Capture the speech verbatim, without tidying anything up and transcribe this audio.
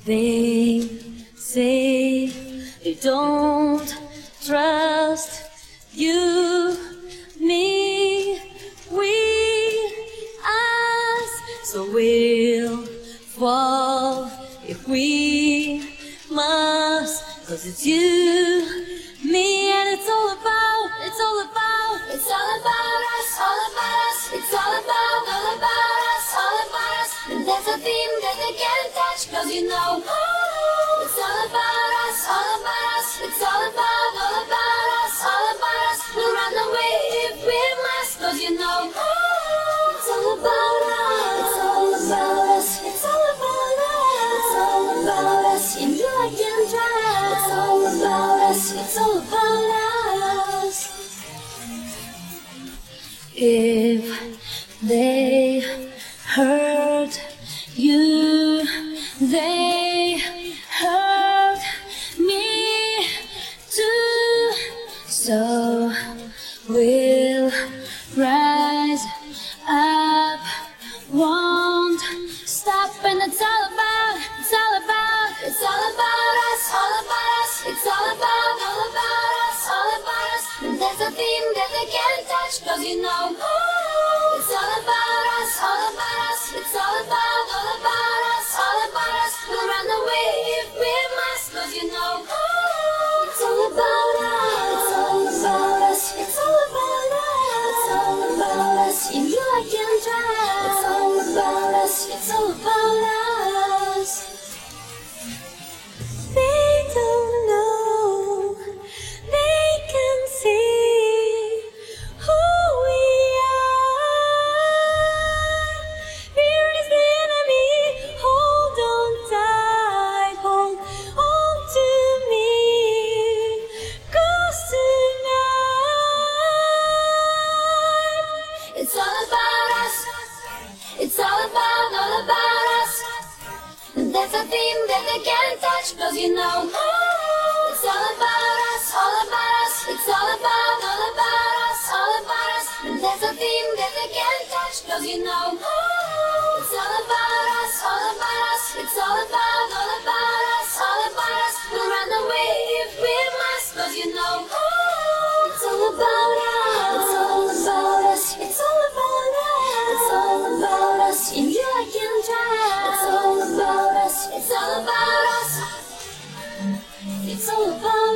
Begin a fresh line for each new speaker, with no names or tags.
They say they don't trust you, me, we, us. So we'll fall if we must. 'Cause it's you, me, and it's all about, it's all about, it's all about us, all about us. It's all about, all about us, all about us. And there's a theme that they can't touch, 'cause you know, oh, it's all about us, all about us. It's all about, all about us, all about us. We'll run away if we must, 'cause you know, oh, it's all about us. It's all about us, it's all about us. It's all about us, and you I can trust. It's all about us, it's all about us. If they hurt you, they hurt me too. So we'll rise up, won't stop. And it's all about, it's all about, it's all about us, all about us. It's all about, all about us, all about us. And there's a theme that they can't touch, 'cause you know, oh, it's all about us, all about us. It's all about, all about us, all about us. We'll run away if we must, 'cause you know, oh, it's all about us. It's all about us, it's all about us. It's all about us, in you I can trust. It's all about us, it's all about us. They don't know, they can see who we are. Fear is the enemy. Hold on tight, hold on to me. 'Cause tonight it's all about us. It's all about, all about us. And there's a theme that they can't touch, 'cause you know, oh, it's all about us, all about us. It's all about, all about us, all about us. And there's a theme that they can't touch, 'cause you know, oh, it's all about us, all about us. It's all about, all about us, all about us. We'll run away if we must, 'cause you know, oh, it's all about us. It's all about us, it's all about us. It's all about us, in you I can trust. It's all about us, it's all about us. It's all about